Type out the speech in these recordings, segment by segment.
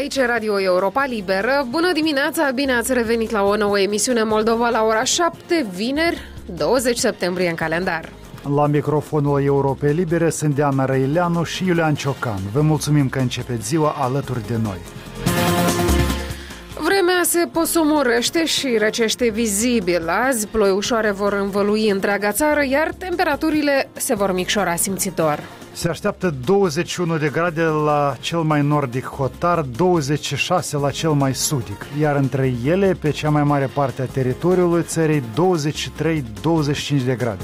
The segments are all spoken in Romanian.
Aici e Radio Europa Liberă. Bună dimineața, bine ați revenit la o nouă emisiune Moldova la ora 7, vineri, 20 septembrie în calendar. La microfonul Europei Libere sunt Diana Răileanu și Iulian Ciocan. Vă mulțumim că începeți ziua alături de noi. Vremea se posomorăște și răcește vizibil. Azi ploi ușoare vor învălui întreaga țară, iar temperaturile se vor micșora simțitor. Se așteaptă 21 de grade la cel mai nordic hotar, 26 la cel mai sudic, iar între ele, pe cea mai mare parte a teritoriului țării, 23-25 de grade.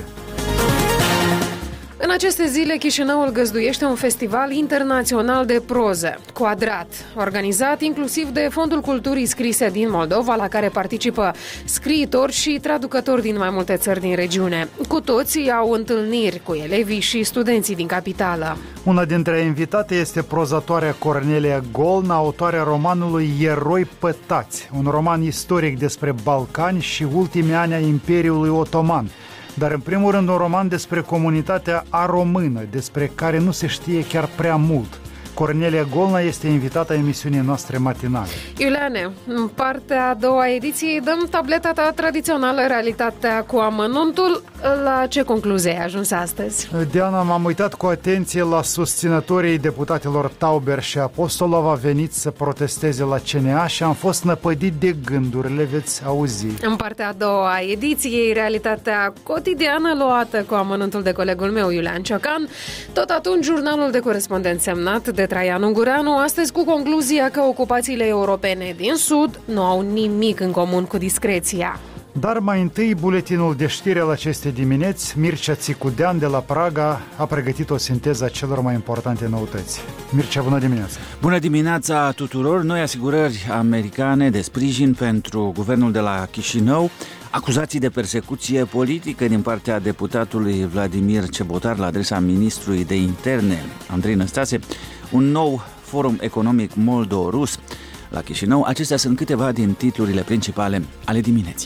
În aceste zile, Chișinăul găzduiește un festival internațional de proză, Quadrat, organizat inclusiv de Fondul Culturii Scrise din Moldova, la care participă scriitori și traducători din mai multe țări din regiune. Cu toții au întâlniri cu elevii și studenții din capitală. Una dintre invitate este prozatoarea Cornelia Golna, autoarea romanului Eroi pătați, un roman istoric despre Balcani și ultimii ani ai Imperiului Otoman. Dar în primul rând un roman despre comunitatea aromână, despre care nu se știe chiar prea mult. Cornelia Golna este invitata emisiunii noastre matinale. Iuliane, în partea a doua ediției dăm tableta ta tradițională, realitatea cu amănuntul. La ce concluzie ai ajuns astăzi? Diana, m-am uitat cu atenție la susținătorii deputaților Tauber și Apostolova veniți să protesteze la CNA și am fost năpădit de gânduri, le veți auzi. În partea a doua ediției, realitatea cotidiană luată cu amănuntul de colegul meu, Iulian Ciocan. Tot atunci, jurnalul de corespondent semnat de Traian Ungureanu, astăzi cu concluzia că ocupațiile europene din Sud nu au nimic în comun cu discreția. Dar mai întâi, buletinul de știri al acestei dimineți. Mircea Țicudean de la Praga a pregătit o sinteză a celor mai importante noutăți. Mircea, bună dimineața! Bună dimineața tuturor! Noi asigurări americane de sprijin pentru guvernul de la Chișinău, acuzații de persecuție politică din partea deputatului Vladimir Cebotar la adresa ministrului de interne Andrei Năstase, un nou forum economic moldo-rus la Chișinău. Acestea sunt câteva din titlurile principale ale dimineții.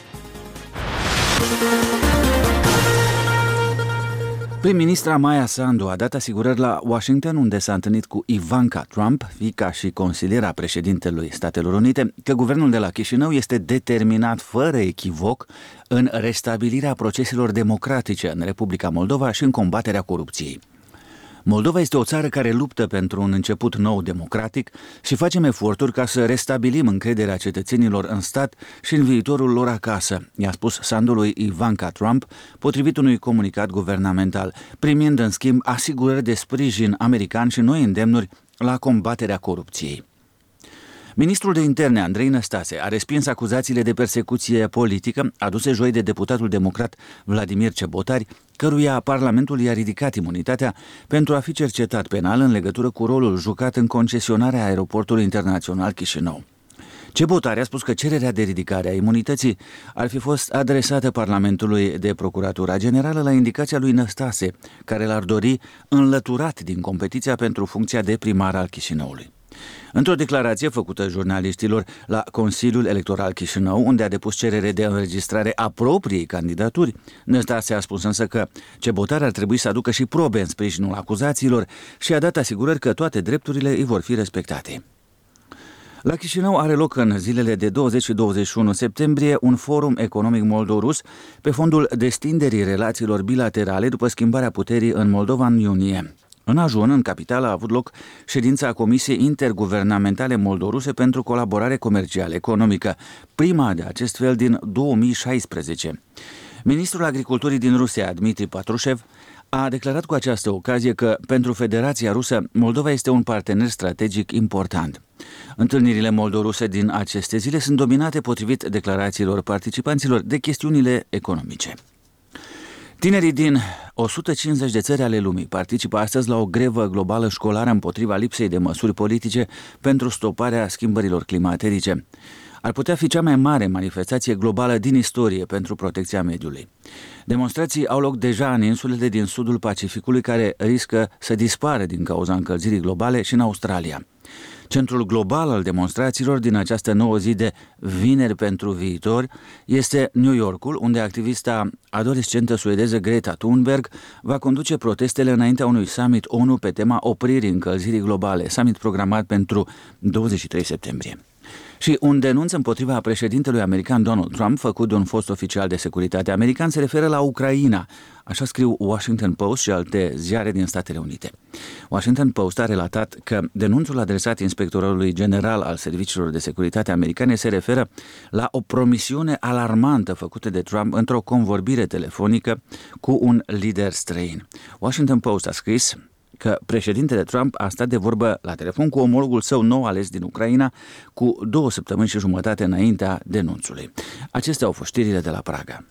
Prim-ministra Maia Sandu a dat asigurări la Washington, unde s-a întâlnit cu Ivanka Trump, fiica și consiliera președintelui Statelor Unite, că guvernul de la Chișinău este determinat fără echivoc în restabilirea proceselor democratice în Republica Moldova și în combaterea corupției. Moldova este o țară care luptă pentru un început nou democratic și facem eforturi ca să restabilim încrederea cetățenilor în stat și în viitorul lor acasă, i-a spus Sandu lui Ivanka Trump, potrivit unui comunicat guvernamental, primind în schimb asigurări de sprijin american și noi îndemnuri la combaterea corupției. Ministrul de interne, Andrei Năstase, a respins acuzațiile de persecuție politică aduse joi de deputatul democrat Vladimir Cebotar, căruia Parlamentul i-a ridicat imunitatea pentru a fi cercetat penal în legătură cu rolul jucat în concesionarea aeroportului internațional Chișinău. Cebotar a spus că cererea de ridicare a imunității ar fi fost adresată Parlamentului de Procuratura Generală la indicația lui Năstase, care l-ar dori înlăturat din competiția pentru funcția de primar al Chișinăului. Într-o declarație făcută jurnaliștilor la Consiliul Electoral Chișinău, unde a depus cerere de înregistrare a propriei candidaturi, Năstase a spus însă că Cebotar ar trebui să aducă și probe în sprijinul acuzațiilor și a dat asigurări că toate drepturile îi vor fi respectate. La Chișinău are loc în zilele de 20 și 21 septembrie un forum economic moldo-rus pe fondul destinderii relațiilor bilaterale după schimbarea puterii în Moldova în iunie. În ajun, în capitală, a avut loc ședința Comisiei Interguvernamentale Moldoruse pentru Colaborare Comercială Economică, prima de acest fel din 2016. Ministrul Agriculturii din Rusia, Dmitri Patrușev, a declarat cu această ocazie că pentru Federația Rusă, Moldova este un partener strategic important. Întâlnirile moldoruse din aceste zile sunt dominate, potrivit declarațiilor participanților, de chestiunile economice. Tinerii din 150 de țări ale lumii participă astăzi la o grevă globală școlară împotriva lipsei de măsuri politice pentru stoparea schimbărilor climaterice. Ar putea fi cea mai mare manifestație globală din istorie pentru protecția mediului. Demonstrații au loc deja în insulele din sudul Pacificului, care riscă să dispară din cauza încălzirii globale, și în Australia. Centrul global al demonstrațiilor din această nouă zi de Vineri pentru viitor este New Yorkul, unde activista adolescentă suedeză Greta Thunberg va conduce protestele înaintea unui summit ONU pe tema opririi încălzirii globale, summit programat pentru 23 septembrie. Și un denunț împotriva președintelui american Donald Trump, făcut de un fost oficial de securitate american, se referă la Ucraina. Așa scriu Washington Post și alte ziare din Statele Unite. Washington Post a relatat că denunțul adresat inspectorului general al serviciilor de securitate americane se referă la o promisiune alarmantă făcută de Trump într-o convorbire telefonică cu un lider străin. Washington Post a scris că președintele Trump a stat de vorbă la telefon cu omologul său nou ales din Ucraina cu 2 săptămâni și jumătate înaintea denunțului. Acestea au fost știrile de la Praga.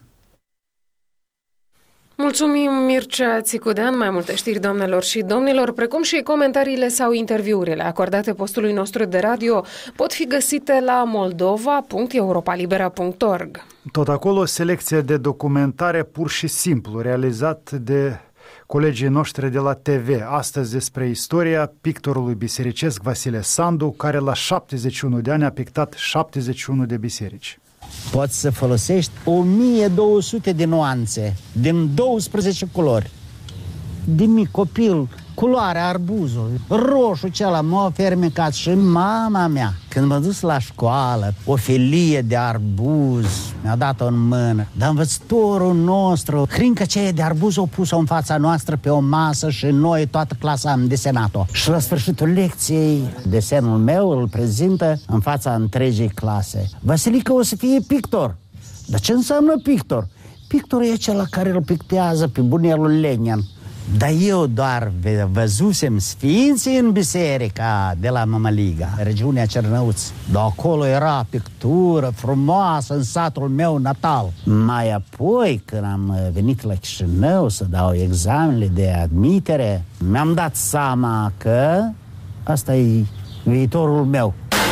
Mulțumim, Mircea Țicudean. Mai multe știri, doamnelor și domnilor, precum și comentariile sau interviurile acordate postului nostru de radio pot fi găsite la moldova.europalibera.org. Tot acolo o selecție de documentare pur și simplu realizat de colegii noștri de la TV, astăzi despre istoria pictorului bisericesc Vasile Sandu, care la 71 de ani a pictat 71 de biserici. Poți să folosești 1200 de nuanțe, din 12 culori. De mic copil, culoarea arbuzului, roșu cela m-a fermecat și mama mea. Când m-a dus la școală, o felie de arbuz mi-a dat-o în mână. Dar învățătorul nostru, hrincă aceea de arbuz o pus-o în fața noastră pe o masă și noi, toată clasa, am desenat-o. Și la sfârșitul lecției, desenul meu îl prezintă în fața întregii clase. Vasilică o să fie pictor. Dar ce înseamnă pictor? Pictorul e acela care îl pictează pe bunelul Lenin. Dar eu doar văzusem sfinții în biserica de la Mămăliga, regiunea Cernăuți. Dar acolo era pictură frumoasă în satul meu natal. Mai apoi, când am venit la Chișinău să dau examenele de admitere, mi-am dat seama că asta e viitorul meu.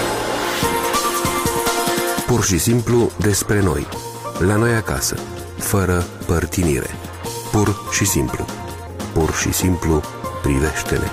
Pur și simplu despre noi, la noi acasă, fără părtinire. Pur și simplu. Pur și simplu, privește-ne.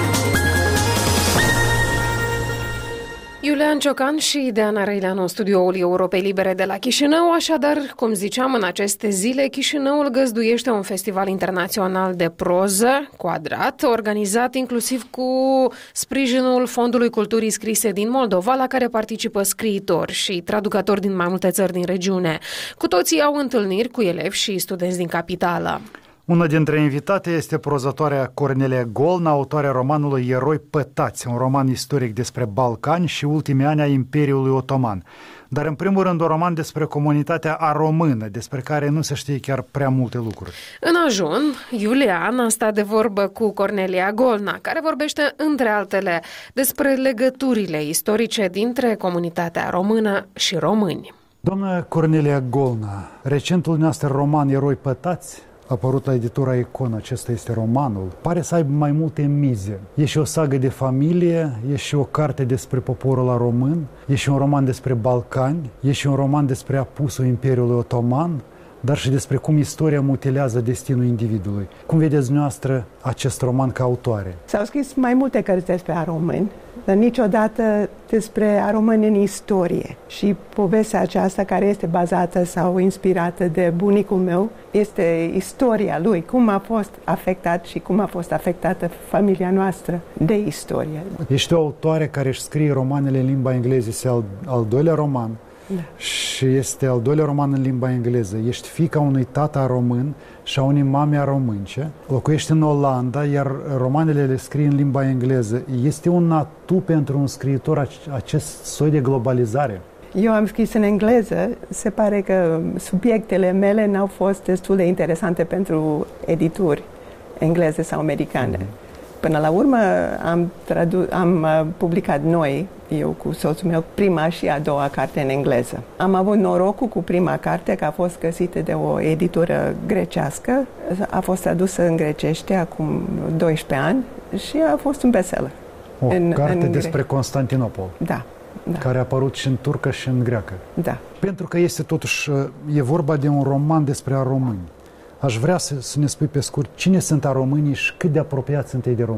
Iulian Ciocan și Deana Răileanu în studioul Europei Libere de la Chișinău. Așadar, cum ziceam, în aceste zile, Chișinăul găzduiește un festival internațional de proză, Quadrat, organizat inclusiv cu sprijinul Fondului Culturii Scrise din Moldova, la care participă scriitori și traducători din mai multe țări din regiune. Cu toții au întâlniri cu elevi și studenți din capitală. Una dintre invitate este prozătoarea Cornelia Golna, autoarea romanului Eroi pătați, un roman istoric despre Balcani și ultimii ani a Imperiului Otoman. Dar în primul rând un roman despre comunitatea aromână, despre care nu se știe chiar prea multe lucruri. În ajun, Iulian a stat de vorbă cu Cornelia Golna, care vorbește, între altele, despre legăturile istorice dintre comunitatea română și români. Doamna Cornelia Golna, recentul nostru roman Eroi pătați, apărut la editura Icon, acesta este romanul, pare să aibă mai multe mize. E și o sagă de familie, e și o carte despre poporul român, e și un roman despre Balcani, e și un roman despre apusul Imperiului Otoman, dar și despre cum istoria mutilează destinul individului. Cum vedeți dumneavoastră acest roman ca autoare? S-au scris mai multe cărți despre aromâni, dar niciodată despre aromâni în istorie. Și povestea aceasta, care este bazată sau inspirată de bunicul meu, este istoria lui, cum a fost afectat și cum a fost afectată familia noastră de istorie. Ești o autoare care își scrie romanele în limba engleză, este al doilea roman. Da. Și este al doilea roman în limba engleză. Ești fiica unui tata român și a unei mame românce. Locuiești în Olanda, iar romanele le scrii în limba engleză. Este un atu pentru un scriitor acest soi de globalizare? Eu am scris în engleză. Se pare că subiectele mele n-au fost destul de interesante pentru edituri engleze sau americane. Până la urmă am publicat noi, eu cu soțul meu, prima și a doua carte în engleză. Am avut norocul cu prima carte că a fost găsită de o editură grecească, a fost tradusă în grecește acum 12 ani și a fost un bestseller. O carte despre Constantinopol. Da. Care a apărut și în turcă și în greacă. Da. Pentru că este totuși, e vorba de un roman despre aromâni. Aș vrea să ne spui pe scurt cine sunt aromânii și cât de apropiați sunt ei de români.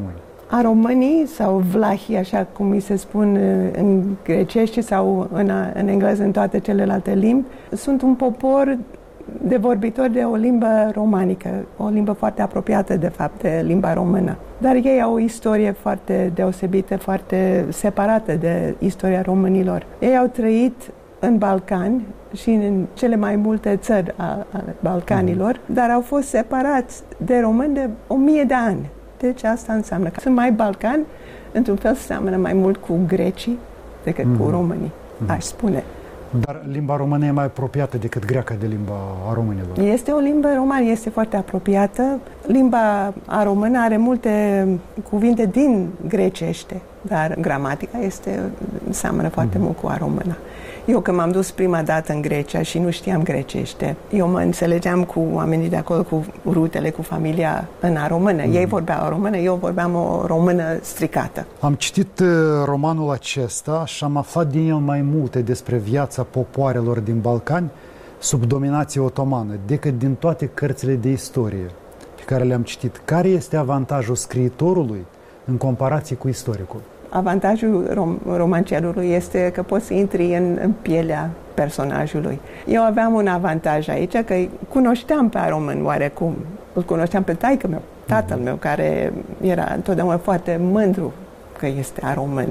Aromânii sau vlahii, așa cum îi se spun în grecește sau în engleză, în toate celelalte limbi, sunt un popor de vorbitori de o limbă romanică, o limbă foarte apropiată, de fapt, de limba română. Dar ei au o istorie foarte deosebită, foarte separată de istoria românilor. Ei au trăit în Balcani și în cele mai multe țări ale Balcanilor, dar au fost separați de români de 1000 de ani. Deci asta înseamnă că sunt mai balcani, într-un fel seamănă mai mult cu grecii decât cu românii, aș spune. Dar limba română e mai apropiată decât greaca de limba a românilor. Este o limbă romană, este foarte apropiată. Limba română are multe cuvinte din grecește, dar gramatica seamănă foarte mult cu a română. Eu când m-am dus prima dată în Grecia și nu știam grecește, eu mă înțelegeam cu oamenii de acolo, cu rutele, cu familia în a română. Ei vorbeau română, eu vorbeam o română stricată. Am citit romanul acesta și am aflat din el mai multe despre viața popoarelor din Balcani sub dominație otomană decât din toate cărțile de istorie pe care le-am citit. Care este avantajul scriitorului în comparație cu istoricul? Avantajul romancerului este că poți să intri în pielea personajului. Eu aveam un avantaj aici, că cunoșteam pe român oarecum. Îl cunoșteam pe taică meu, tatăl meu, care era întotdeauna foarte mândru că este român.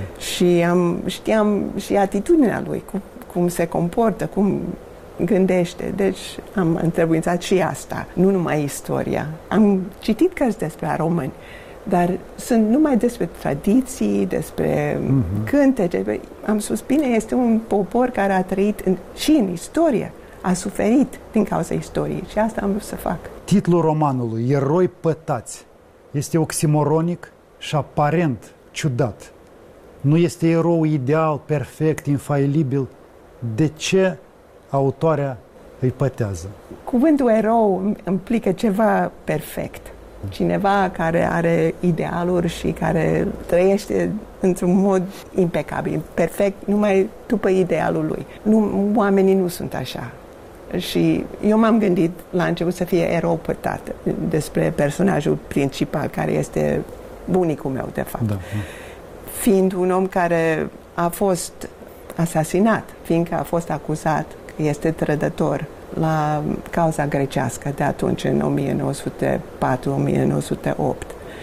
Și știam și atitudinea lui, cum se comportă, cum gândește. Deci am întrebuințat și asta, nu numai istoria. Am citit cărți despre români, dar sunt numai despre tradiții, despre cântece. Am spus, bine, este un popor care a trăit și în istorie, a suferit din cauza istoriei și asta am vrut să fac. Titlul romanului, Eroi pătați, este oximoronic și aparent ciudat. Nu este erou ideal, perfect, infailibil. De ce autoarea îi pătează? Cuvântul erou implică ceva perfect. Cineva care are idealuri și care trăiește într-un mod impecabil, perfect, numai după idealul lui. Oamenii nu sunt așa. Și eu m-am gândit la început să fie erou pătat despre personajul principal, care este bunicul meu, de fapt. Da. Fiind un om care a fost asasinat, fiindcă a fost acuzat că este trădător la cauza grecească de atunci, în 1904-1908.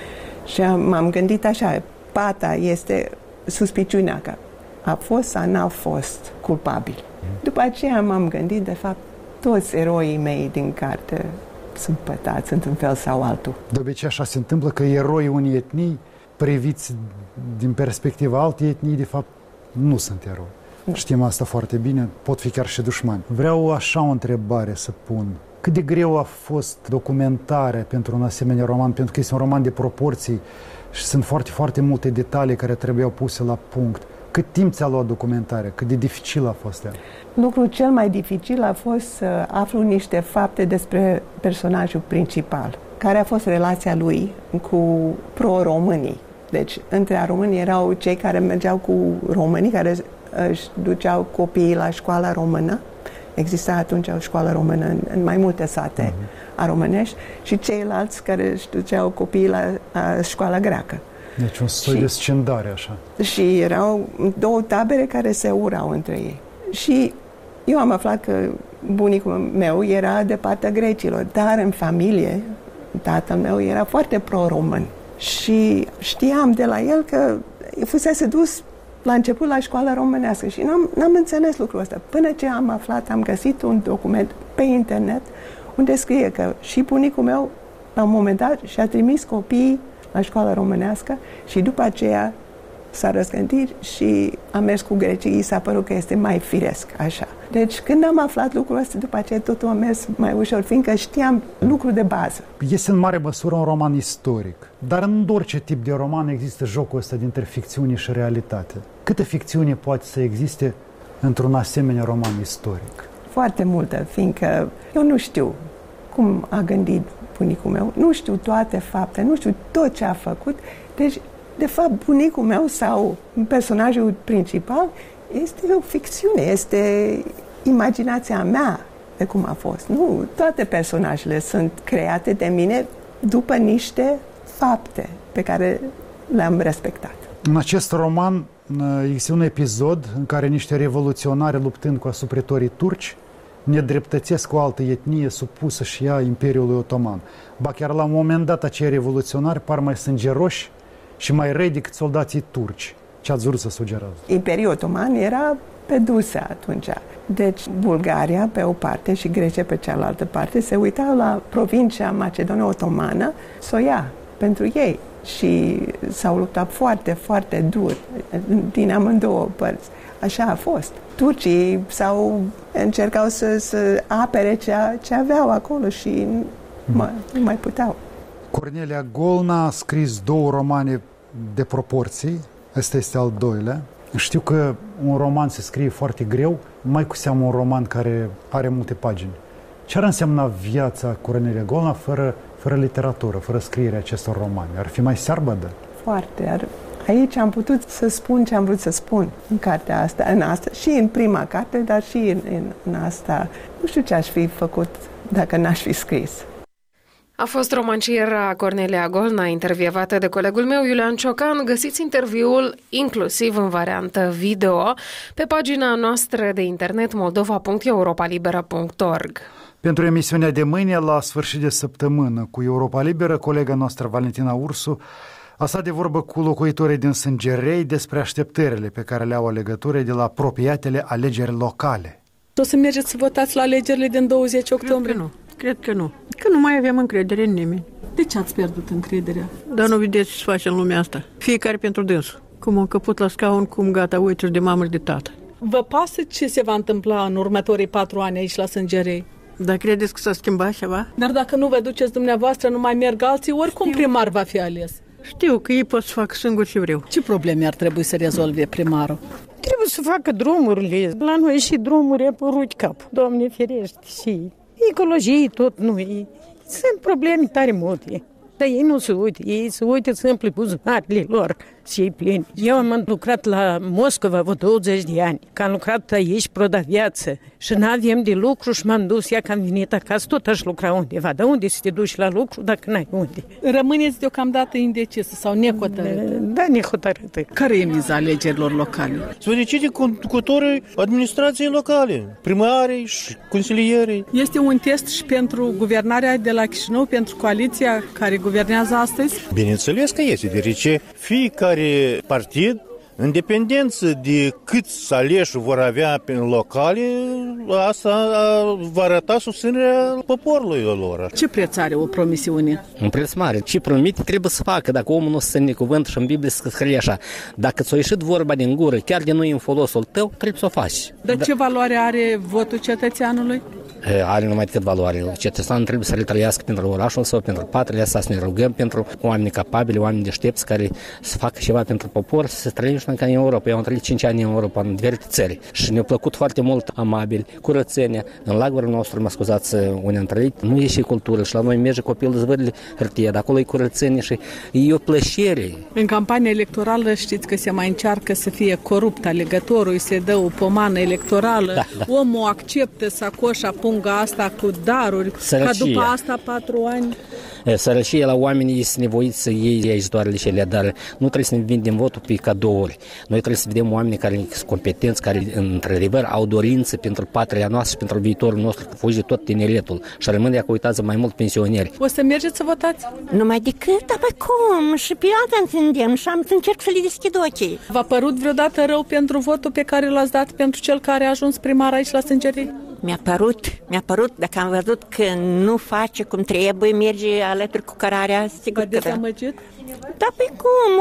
Și m-am gândit așa, pata este suspiciunea că a fost sau n-a fost culpabil. După aceea m-am gândit, de fapt, toți eroii mei din carte sunt pătați într-un fel sau altul. De obicei așa se întâmplă că eroii unei etnii, priviți din perspectiva altei etnii, de fapt, nu sunt eroi. Știm asta foarte bine, pot fi chiar și dușmani. Vreau așa o întrebare să pun. Cât de greu a fost documentarea pentru un asemenea roman? Pentru că este un roman de proporții și sunt foarte, foarte multe detalii care trebuiau puse la punct. Cât timp ți-a luat documentarea? Cât de dificil a fost ea? Lucrul cel mai dificil a fost să aflu niște fapte despre personajul principal. Care a fost relația lui cu pro-românii. Deci, între români erau cei care mergeau cu românii, care își duceau copiii la școala română. Exista atunci o școală română în mai multe sate românești și ceilalți care își duceau copiii la școala greacă. Deci un soi de scindare, așa. Și erau două tabere care se urau între ei. Și eu am aflat că bunicul meu era de partea grecilor, dar în familie tatăl meu era foarte pro-român. Și știam de la el că fusese dus la început la școala românească și n-am înțeles lucrul ăsta. Până ce am aflat, am găsit un document pe internet unde scrie că și bunicul meu, la un moment dat, și-a trimis copiii la școala românească și după aceea s-a răzgândit și a mers cu grecii, s-a părut că este mai firesc, așa. Deci când am aflat lucrul ăsta, după aceea totul a mers mai ușor, fiindcă știam lucrul de bază. Este în mare măsură un roman istoric, dar în orice tip de roman există jocul ăsta dintre ficțiune și realitate. Câtă ficțiune poate să existe într-un asemenea roman istoric? Foarte multă, fiindcă eu nu știu cum a gândit bunicul meu, nu știu toate fapte, nu știu tot ce a făcut, deci de fapt, bunicul meu sau personajul principal este o ficțiune, este imaginația mea de cum a fost. Nu, toate personajele sunt create de mine după niște fapte pe care le-am respectat. În acest roman există un episod în care niște revoluționari luptând cu asupritorii turci nedreptățesc o altă etnie supusă și ea Imperiului Otoman. Ba chiar la un moment dat acei revoluționari par mai sângeroși și mai răi decât soldații turci. Ce ați vrut să sugerați? Imperiul Otoman era pe duse atunci. Deci Bulgaria pe o parte și Grecia pe cealaltă parte se uitau la provincia Macedonia Otomană să o ia pentru ei și s-au luptat foarte, foarte dur din amândouă părți. Așa a fost. Turcii încercau să apere ce aveau acolo și nu mai puteau. Cornelia Golna a scris 2 romane de proporții. Ăsta este al 2-lea. Știu că un roman se scrie foarte greu, mai cu seamă un roman care are multe pagini. Ce ar însemna viața Cornelia Golna fără literatură, fără scrierea acestor romane? Ar fi mai searbădă? Foarte. Aici am putut să spun ce am vrut să spun în cartea asta, și în prima carte, dar și în asta. Nu știu ce aș fi făcut dacă n-aș fi scris. A fost romanciera Cornelia Golna, intervievată de colegul meu Iulian Ciocan. Găsiți interviul inclusiv în variantă video pe pagina noastră de internet moldova.europalibera.org. Pentru emisiunea de mâine, la sfârșit de săptămână, cu Europa Liberă, colega noastră Valentina Ursu a stat de vorbă cu locuitorii din Sângerei despre așteptările pe care le au alegătorii de la apropiatele alegeri locale. O să mergeți să votați la alegerile din 20 octombrie? Cred că nu. Că nu mai avem încredere în nimeni. De ce ați pierdut încrederea? Dar nu vedeți ce se face în lumea asta. Fiecare pentru dânsul. Cum am căput la scaun, cum gata, uite de mamă și de tată. Vă pasă ce se va întâmpla în următorii 4 ani aici la Sângerei? Dar credeți că s-a schimbat ceva? Dar dacă nu vă duceți dumneavoastră, nu mai merg alții, oricum primar va fi ales. Știu că ei pot să facă singur ce vreau. Ce probleme ar trebui să rezolve primarul? Trebuie să facă drumurile. La noi și drumuri e rugi capul. Doamne ferește, și ecologie tot nu e. Sunt probleme tare multe. Dar ei nu se uită, ei se uită simplu buzunarele lor și ei plini. Eu am lucrat la Moscova vreo 20 de ani, că am lucrat aici proda viață și n-avem de lucru și m-am dus, că am venit acasă, tot aș lucra undeva. Dar unde să te duci la lucru dacă n-ai unde? Rămâneți deocamdată indecisă sau nehotărâtă? Da, nehotărâtă. Care e miza alegerilor locale? Se decide conducătorii administrației locale, primarii și consilierii. Este un test și pentru guvernarea de la Chișinău, pentru coaliția care guvernează astăzi? Bineînțeles că este, deoarece fiecare partid, în dependență de câți aleși vor avea pe locale, asta va arăta susținerea poporului lor. Ce preț are o promisiune? Un preț mare. Ce promite trebuie să facă. Dacă omul nu se ține cuvânt și în Biblie se scrie așa, dacă ți-a ieșit vorba din gură, chiar de nu în folosul tău, trebuie să o faci. Dar ce valoare are votul cetățeanului? Are numai decât valoare. Cetățeanul trebuie să le trăiască pentru orașul său, pentru patria sa, să ne rugăm pentru oameni capabili, oameni deștepți care să facă ceva pentru popor, să trăim și ca în Europa. Eu am trăit 5 ani în Europa, în diferite țări și ne-a plăcut foarte mult amabili, curățenia. În lagărul nostru, mă scuzați, unde am trăit, nu e și cultură și la noi merge copilul zvârli hârtie, dar acolo e curățenie și e o plăcere. În campania electorală știți că se mai încearcă să fie corupt alegătorul, îi se dă o pomană electorală, omul acceptă sacoșa punga asta cu daruri, ca după asta 4 ani. Sărăcie la oamenii sunt nevoiți să iei aici doar lișele, dar nu trebuie să ne vindem votul pe cadouri. Noi trebuie să vedem oameni care sunt competenți, care într-adevăr au dorință pentru patria noastră și pentru viitorul nostru, că fugi tot tineretul și rămân de uitați mai mult pensioneri. O să mergeți să votați? Numai decât, dar pe cum? Și pe alta întindem și am să încerc să le deschid ochii. V-a părut vreodată rău pentru votul pe care l-ați dat pentru cel care a ajuns primar aici la Sângerei? Mi-a părut, dacă am văzut că nu face cum trebuie, merge alături cu cărarea, sigur că da. Dezamăgit? Da, pe cum?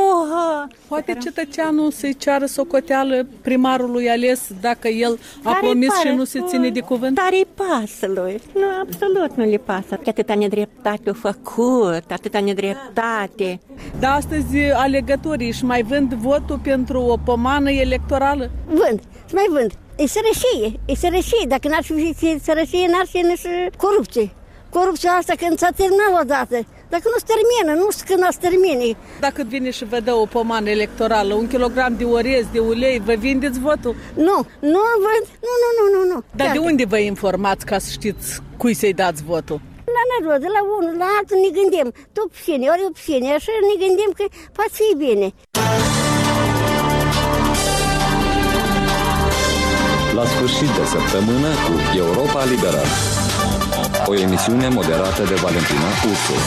Poate cetățeanul să-i ceară socoteală primarului ales dacă el a promis și nu se ține de cuvânt? Dar îi pasă lui. Nu, absolut nu le pasă. Atâta nedreptate au făcut, atâta nedreptate. Dar astăzi alegătorii își mai vând votul pentru o pomană electorală? Vând, mai vând. E sărășie. Dacă n-ar fi sărășie, n-ar fi nici corupție. Corupția asta când s-a terminat odată. Dacă nu se termină, nu știu când o să termine. Dacă vine și vă dă o pomană electorală, 1 kilogram de orez, de ulei, vă vindeți votul? Nu vând, nu. Dar de unde vă informați ca să știți cui să-i dați votul? la nărod, de la unul, la altul ne gândim, tu pșine, ori eu pșine, așa ne gândim că poate fi bine. La sfârșit de săptămână cu Europa Liberală. O emisiune moderată de Valentina Ursu.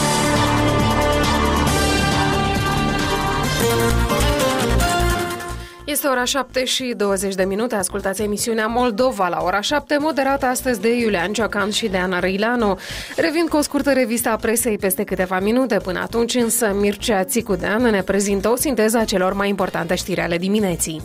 Este ora 7:20. Ascultați emisiunea Moldova la ora 7, moderată astăzi de Iulian Ciocan și de Ana Răileanu. Revin cu o scurtă revistă a presei peste câteva minute. Până atunci însă Mircea Țicudean ne prezintă o sinteză a celor mai importante știri ale dimineții.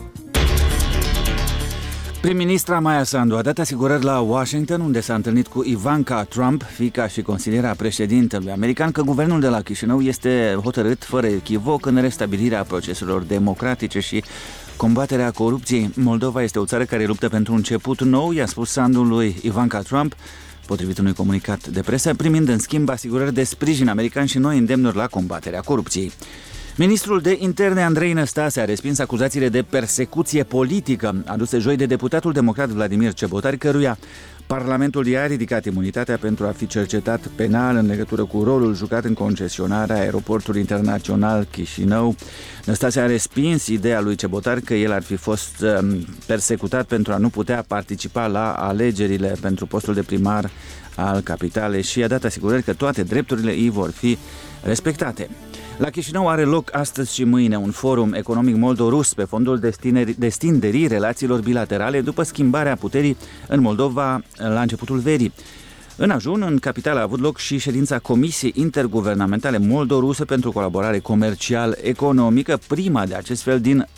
Prim-ministra Maia Sandu a dat asigurări la Washington, unde s-a întâlnit cu Ivanka Trump, fiica și consiliera președintelui american, că guvernul de la Chișinău este hotărât fără echivoc în restabilirea proceselor democratice și combaterea corupției. Moldova este o țară care luptă pentru un început nou, i-a spus Sandu lui Ivanka Trump, potrivit unui comunicat de presă, primind în schimb asigurări de sprijin american și noi îndemnuri la combaterea corupției. Ministrul de Interne Andrei Năstase a respins acuzațiile de persecuție politică aduse joi de deputatul democrat Vladimir Cebotari, căruia Parlamentul i-a ridicat imunitatea pentru a fi cercetat penal în legătură cu rolul jucat în concesionarea aeroportului internațional Chișinău. Năstase a respins ideea lui Cebotari că el ar fi fost persecutat pentru a nu putea participa la alegerile pentru postul de primar al capitalei și a dat asigurări că toate drepturile îi vor fi respectate. La Chișinău are loc astăzi și mâine un forum economic moldo-rus pe fondul destinderii relațiilor bilaterale după schimbarea puterii în Moldova la începutul verii. În ajun, în capitală a avut loc și ședința Comisiei Interguvernamentale Moldo-Rusă pentru colaborare comercial-economică, prima de acest fel din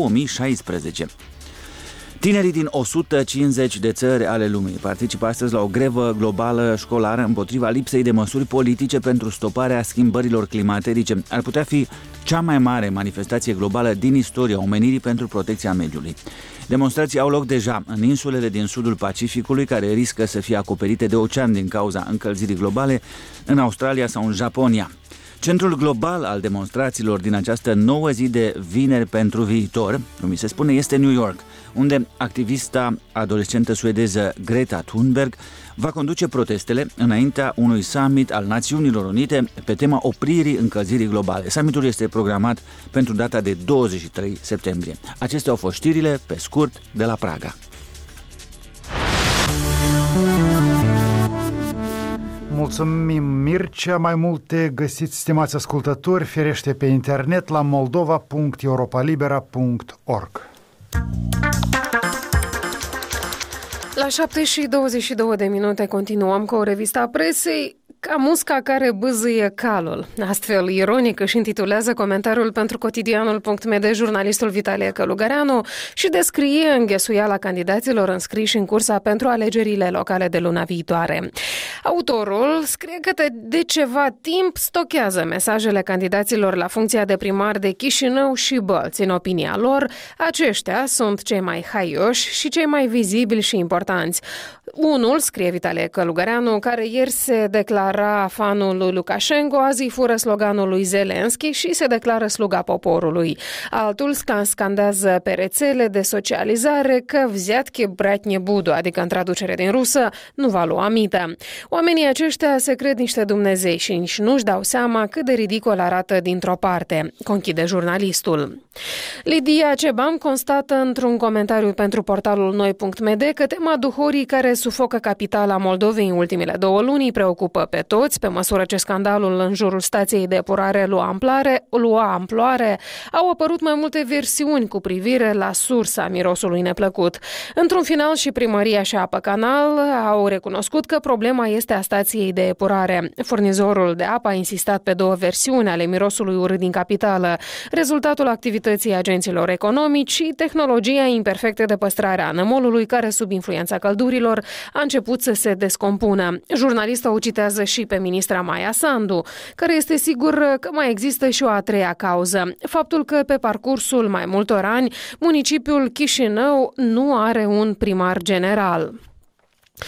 2016. Tinerii din 150 de țări ale lumii participă astăzi la o grevă globală școlară împotriva lipsei de măsuri politice pentru stoparea schimbărilor climaterice. Ar putea fi cea mai mare manifestație globală din istoria omenirii pentru protecția mediului. Demonstrații au loc deja în insulele din sudul Pacificului, care riscă să fie acoperite de ocean din cauza încălzirii globale, în Australia sau în Japonia. Centrul global al demonstrațiilor din această nouă zi de vineri pentru viitor, cum mi se spune, este New York, unde activista adolescentă suedeză Greta Thunberg va conduce protestele înaintea unui summit al Națiunilor Unite pe tema opririi încălzirii globale. Summitul este programat pentru data de 23 septembrie. Acestea au fost știrile, pe scurt, de la Praga. Mulțumim, Mircea. Mai multe găsiți, stimați ascultători, firește pe internet la moldova.europalibera.org. La 7:22 continuăm cu o revistă a presei, ca musca care bâzâie calul. Astfel, ironic își intitulează comentariul pentru cotidianul.md jurnalistul Vitalie Călugăreanu și descrie înghesuiala candidaților înscriși în cursa pentru alegerile locale de luna viitoare. Autorul scrie că de ceva timp stochează mesajele candidaților la funcția de primar de Chișinău și Bălți. În opinia lor, aceștia sunt cei mai haioși și cei mai vizibili și importanți. Unul, scrie Vitalie Călugăreanu, care ieri se declara fanul lui Lukashenko, azi fură sloganul lui Zelenski și se declară sluga poporului. Altul scandează pe rețele de socializare că взятки брать не буду, adică în traducere din rusă, nu va lua mită. Oamenii aceștia se cred niște dumnezei și nici nu-și dau seama cât de ridicol arată dintr-o parte, conchide jurnalistul. Lidia Cebam constată într-un comentariu pentru portalul noi.md că tema duhorii care sufocă capitala Moldovei în ultimele 2 luni îi preocupă pe toți, pe măsură ce scandalul în jurul stației de epurare lua amploare, au apărut mai multe versiuni cu privire la sursa mirosului neplăcut. Într-un final și primăria și Apă Canal au recunoscut că problema este a stației de epurare. Furnizorul de apă a insistat pe 2 versiuni ale mirosului urât din capitală, rezultatul activității agenților economici și tehnologia imperfectă de păstrare a nămolului care, sub influența căldurilor, a început să se descompună. Jurnalista o citează și pe ministra Maia Sandu, care este sigur că mai există și o a 3-a cauză. Faptul că pe parcursul mai multor ani municipiul Chișinău nu are un primar general.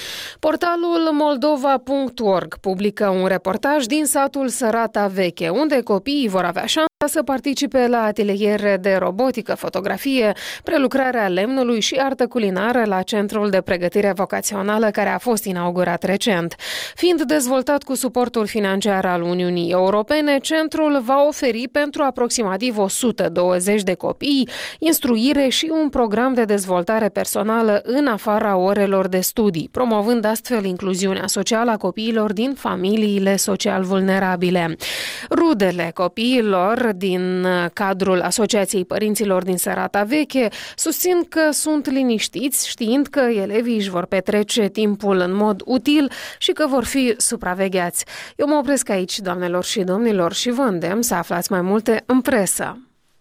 Portalul moldova.org publică un reportaj din satul Sărata Veche, unde copiii vor avea șansa să participe la ateliere de robotică, fotografie, prelucrarea lemnului și artă culinară la Centrul de Pregătire Vocațională care a fost inaugurat recent. Fiind dezvoltat cu suportul financiar al Uniunii Europene, centrul va oferi pentru aproximativ 120 de copii instruire și un program de dezvoltare personală în afara orelor de studii, promovând astfel incluziunea socială a copiilor din familiile social vulnerabile. Rudele copiilor din cadrul Asociației Părinților din Sărata Veche susțin că sunt liniștiți știind că elevii își vor petrece timpul în mod util și că vor fi supravegheați. Eu mă opresc aici, doamnelor și domnilor, și vă îndemn să aflați mai multe în presă.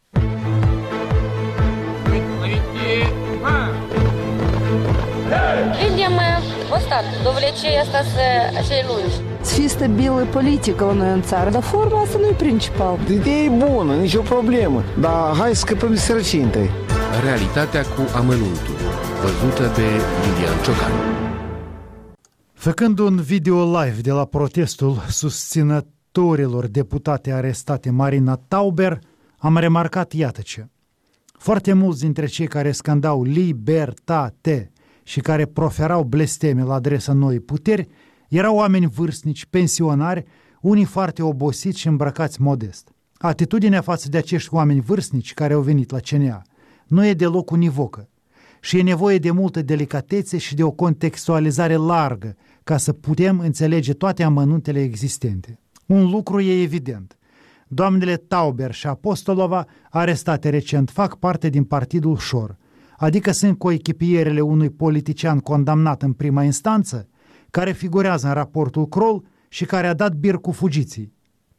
Видим остаток до влечения остаться acei lungi. Să fie stabilă politică la noi în țară, dar forma asta nu e principal. Ideea e bună, nicio problemă, dar hai să scăpăm de sărăcie întâi. Realitatea cu amănuntul, văzută de Lilian Ciocan. Făcând un video live de la protestul susținătorilor deputate arestate Marina Tauber, am remarcat iată ce. Foarte mulți dintre cei care scandau libertate și care proferau blesteme la adresa Noii Puteri erau oameni vârstnici, pensionari, unii foarte obosiți și îmbrăcați modest. Atitudinea față de acești oameni vârstnici care au venit la CNA nu e deloc univocă și e nevoie de multă delicatețe și de o contextualizare largă ca să putem înțelege toate amănuntele existente. Un lucru e evident. Doamnele Tauber și Apostolova, arestate recent, fac parte din partidul Șor, adică sunt coechipierele unui politician condamnat în prima instanță, care figurează în raportul Kroll și care a dat bir cu fugiții.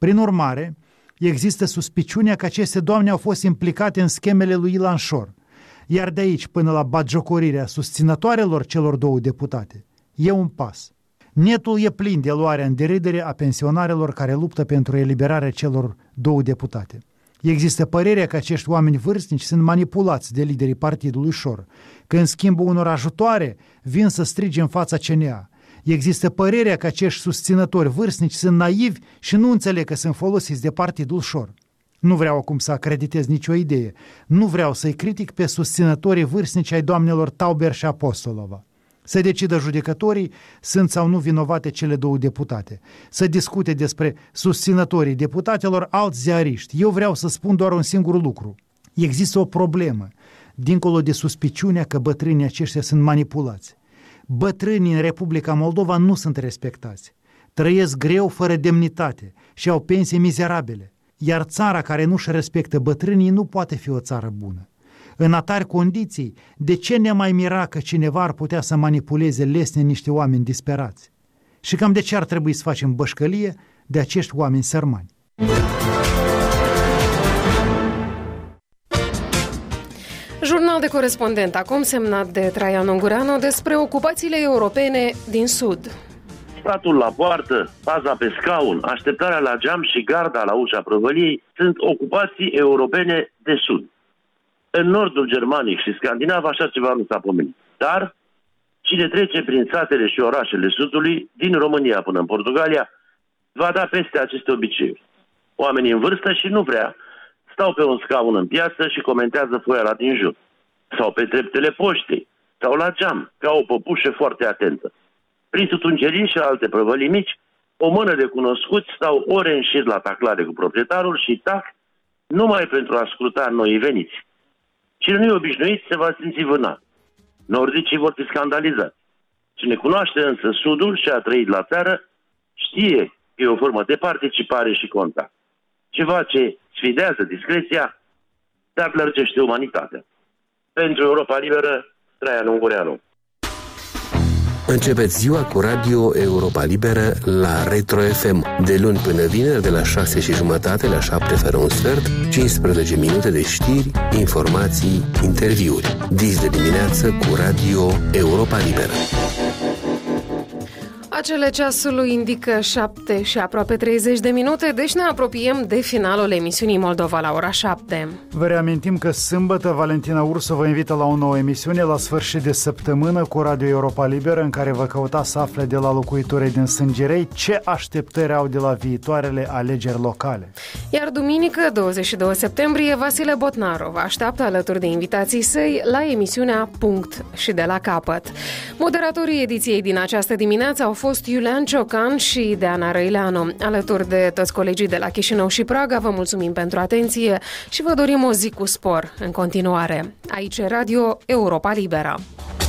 Prin urmare, există suspiciunea că aceste doamne au fost implicate în schemele lui Ilan Șor, iar de aici până la batjocorirea susținătoarelor celor două deputate, e un pas. Netul e plin de luarea în deridere a pensionarelor care luptă pentru eliberarea celor două deputate. Există părerea că acești oameni vârstnici sunt manipulați de liderii partidului Șor, că în schimbul unor ajutoare vin să strige în fața CNA. Există părerea că acești susținători vârstnici sunt naivi și nu înțeleg că sunt folosiți de partidul Șor. Nu vreau acum să acreditez nicio idee, nu vreau să-i critic pe susținătorii vârstnici ai doamnelor Tauber și Apostolova. Să decidă judecătorii sunt sau nu vinovate cele două deputate. Să discute despre susținătorii deputatelor alți ziariști. Eu vreau să spun doar un singur lucru. Există o problemă, dincolo de suspiciunea că bătrânii aceștia sunt manipulați. Bătrânii în Republica Moldova nu sunt respectați. Trăiesc greu, fără demnitate și au pensii mizerabile. Iar țara care nu-și respectă bătrânii nu poate fi o țară bună. În atari condiții, de ce ne mai mira că cineva ar putea să manipuleze lesne niște oameni disperați? Și cam de ce ar trebui să facem bășcălie de acești oameni sărmani? Jurnal de corespondent, acum semnat de Traian Ungureanu, despre ocupațiile europene din Sud. Statul la poartă, paza pe scaun, așteptarea la geam și garda la ușa prăvăliei sunt ocupații europene de Sud. În nordul germanic și scandinav așa ceva nu s-a pomenit. Dar cine trece prin satele și orașele Sudului, din România până în Portugalia, va da peste aceste obiceiuri. Oamenii în vârstă și nu vrea stau pe un scaun în piață și comentează foiala din jur. Sau pe treptele poștei, sau la geam, ca o păpușă foarte atentă. Prin tutungerii și alte prăvălii mici, o mână de cunoscuți stau ore în șir la taclare cu proprietarul și tac numai pentru a scruta noi veniți. Cine nu e obișnuit se va simți vânat. Nordicii vor fi scandalizați. Cine cunoaște însă Sudul și a trăit la țară, știe că e o formă de participare și contact. Ceva ce sfidează discreția, dar lărgește umanitatea. Pentru Europa Liberă, Traian Ungureanu. Începeți ziua cu Radio Europa Liberă la Retro FM, de luni până vineri, de la 6:30 la 7 fără un sfert, 15 minute de știri, informații, interviuri. Dis de dimineață cu Radio Europa Liberă. Cele ceasului indică 7 și aproape 30 de minute, deci ne apropiem de finalul emisiunii Moldova la ora 7. Vă reamintim că sâmbătă Valentina Ursu vă invită la o nouă emisiune la sfârșit de săptămână cu Radio Europa Liberă, în care vă căuta să afle de la locuitorii din Sângerei ce așteptări au de la viitoarele alegeri locale. Iar duminică, 22 septembrie, Vasile Botnaru vă așteaptă alături de invitații săi la emisiunea Punct și de la capăt. Moderatorii ediției din această dimineață au fost Iulian Ciocan și Deana Răileanu. Alături de toți colegii de la Chișinău și Praga, vă mulțumim pentru atenție și vă dorim o zi cu spor în continuare. Aici Radio Europa Liberă.